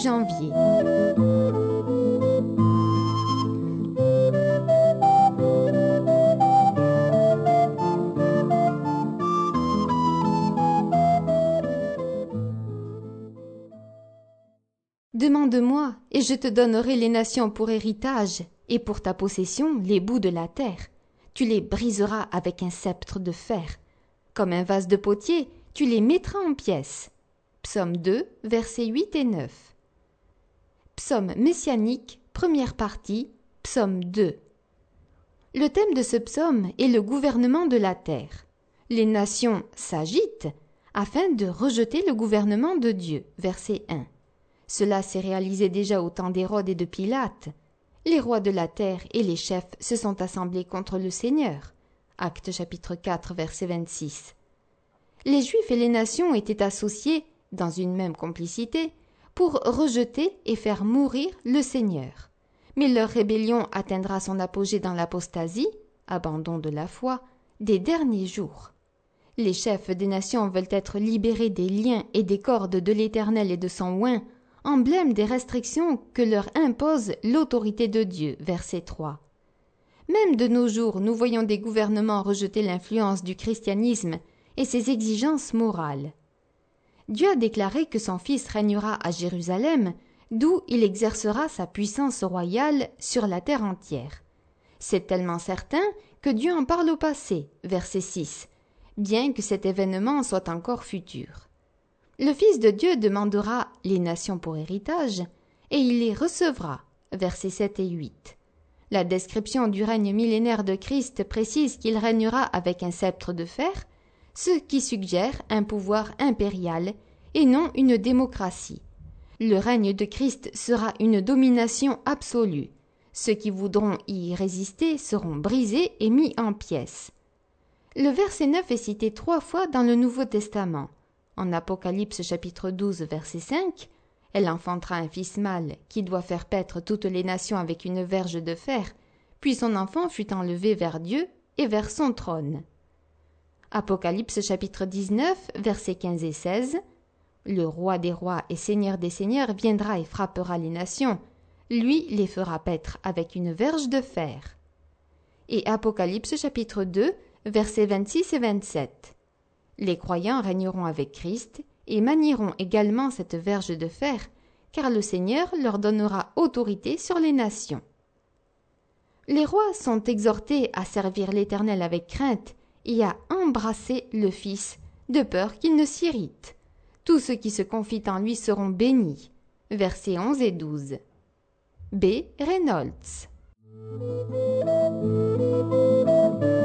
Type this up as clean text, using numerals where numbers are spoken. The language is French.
janvier. Demande-moi, et je te donnerai les nations pour héritage, et pour ta possession les bouts de la terre. Tu les briseras avec un sceptre de fer. Comme un vase de potier, tu les mettras en pièces. Psaume 2, versets 8 et 9. Psaume messianique, première partie, psaume 2. Le thème de ce psaume est le gouvernement de la terre. Les nations s'agitent afin de rejeter le gouvernement de Dieu, verset 1. Cela s'est réalisé déjà au temps d'Hérode et de Pilate. Les rois de la terre et les chefs se sont assemblés contre le Seigneur. Actes chapitre 4, verset 26. Les Juifs et les nations étaient associés, dans une même complicité, pour rejeter et faire mourir le Seigneur. Mais leur rébellion atteindra son apogée dans l'apostasie, abandon de la foi, des derniers jours. Les chefs des nations veulent être libérés des liens et des cordes de l'Éternel et de son oint, emblème des restrictions que leur impose l'autorité de Dieu, verset 3. Même de nos jours, nous voyons des gouvernements rejeter l'influence du christianisme et ses exigences morales. Dieu a déclaré que son Fils régnera à Jérusalem, d'où il exercera sa puissance royale sur la terre entière. C'est tellement certain que Dieu en parle au passé, verset 6, bien que cet événement soit encore futur. Le Fils de Dieu demandera les nations pour héritage, et il les recevra, versets 7 et 8. La description du règne millénaire de Christ précise qu'il régnera avec un sceptre de fer, ce qui suggère un pouvoir impérial et non une démocratie. Le règne de Christ sera une domination absolue. Ceux qui voudront y résister seront brisés et mis en pièces. Le verset 9 est cité 3 fois dans le Nouveau Testament. En Apocalypse chapitre 12, verset 5, « Elle enfantera un fils mâle qui doit faire paître toutes les nations avec une verge de fer, puis son enfant fut enlevé vers Dieu et vers son trône. » Apocalypse chapitre 19, versets 15 et 16, « Le roi des rois et seigneur des seigneurs viendra et frappera les nations. Lui les fera paître avec une verge de fer. » Et Apocalypse chapitre 2, versets 26 et 27. Les croyants régneront avec Christ et manieront également cette verge de fer, car le Seigneur leur donnera autorité sur les nations. Les rois sont exhortés à servir l'Éternel avec crainte et à embrasser le Fils, de peur qu'il ne s'irrite. Tous ceux qui se confient en lui seront bénis. Versets 11 et 12. B. Reynolds.